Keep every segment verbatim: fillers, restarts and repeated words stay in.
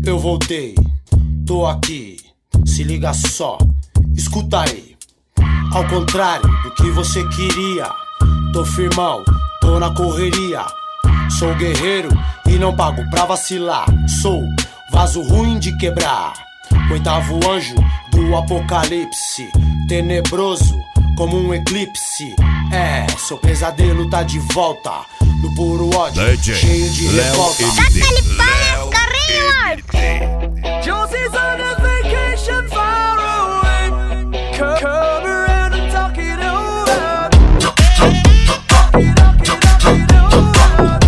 Eu voltei, tô aqui, se liga só, escuta aí. Ao contrário do que você queria, tô firmão, tô na correria. Sou guerreiro e não pago pra vacilar. Sou vaso ruim de quebrar, oitavo anjo do apocalipse, tenebroso como um eclipse. É, seu pesadelo tá de volta, no puro ódio, D J cheio de revolta. Daquele pau, carrinho, Josie's on a vacation far away. Come, come around and talk it over. Talk it, talk it, talk it over.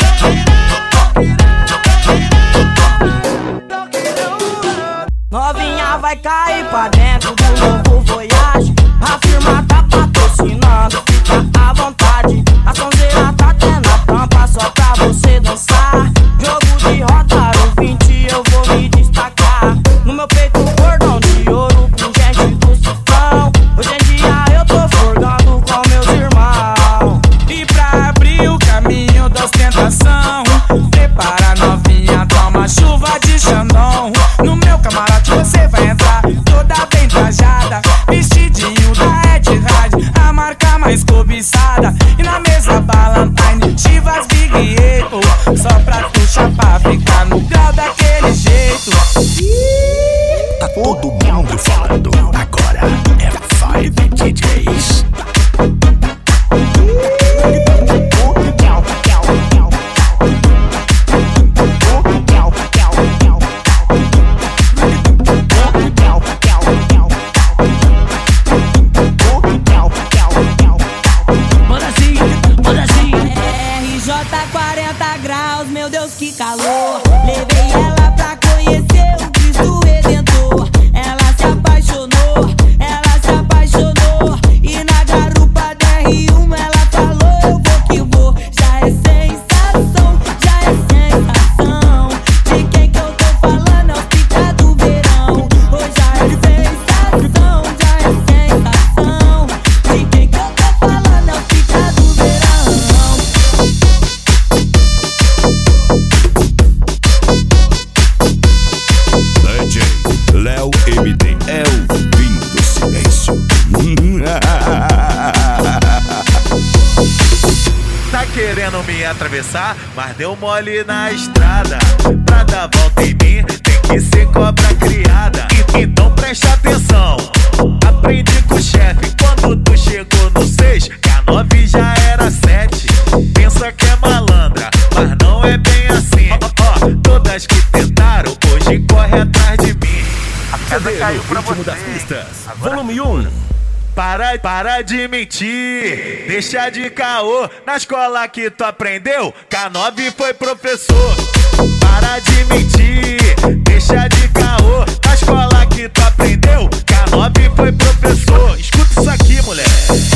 Talk it over. Novinha vai cair pra dentro do novo Voyage. A firma tá patrocinando, fica à vontade. A sonzeira tá tendo a tampa só pra você dançar. Jogo de roda no vinte eu vou me destacar. No meu peito cordão de ouro com gente do cifrão. Hoje em dia eu tô forgando com meus irmãos. E pra abrir o caminho da ostentação, prepara novinha, toma chuva de Xandão. No meu camarote você vai entrar toda bem trajada, vestidinho da Ed Rad, a marca mais cobiçada. E na mesa Ballantyne, Chivas Big Apple, só pra tu chapar, ficar no grau daquele jeito. Tá todo mundo falando, agora é Five D Js. quarenta graus, meu Deus, que calor. Levei ela pra conhecer o Cristo Redentor. Ela se apaixonou, ela se apaixonou. E na garupa da R um ela falou, eu vou que vou. Já é sensação, já é sensação. De quem que eu tô falando é o pica do verão. Hoje já é sensação, já é sensação. De quem que eu tô falando é o pica do verão. D J Léo M D é o fim do silêncio. Tá querendo me atravessar, mas deu mole na estrada. Pra dar volta em mim, tem que ser cobra criada. E, então presta atenção, aprendi com o chefe. Quando tu chegou no seis, que a nove já era sete. Pensa que é malandra, mas não é bem assim. Ó, ó, todas que tentaram, hoje corre atrás de mim. A casa caiu pra Ritmo você. das pistas, Agora... volume um. Para, para de mentir, deixa de caô. Na escola que tu aprendeu, K nove foi professor. Para de mentir, deixa de caô. Na escola que tu aprendeu, K nove foi professor. Escuta isso aqui, moleque.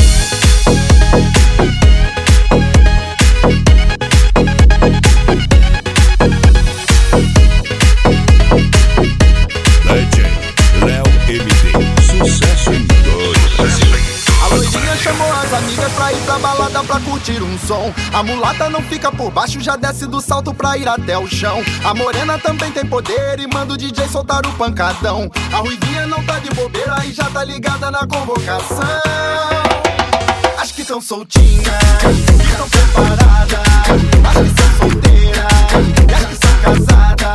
D J Léo M D, sucesso em todo o Brasil. A loirinha chamou as amigas pra ir pra balada pra curtir um som. A mulata não fica por baixo, já desce do salto pra ir até o chão. A morena também tem poder e manda o D J soltar o pancadão. A ruivinha não tá de bobeira e já tá ligada na convocação. As que tão soltinhas, que tão preparadas, as que são solteiras e as que são casadas.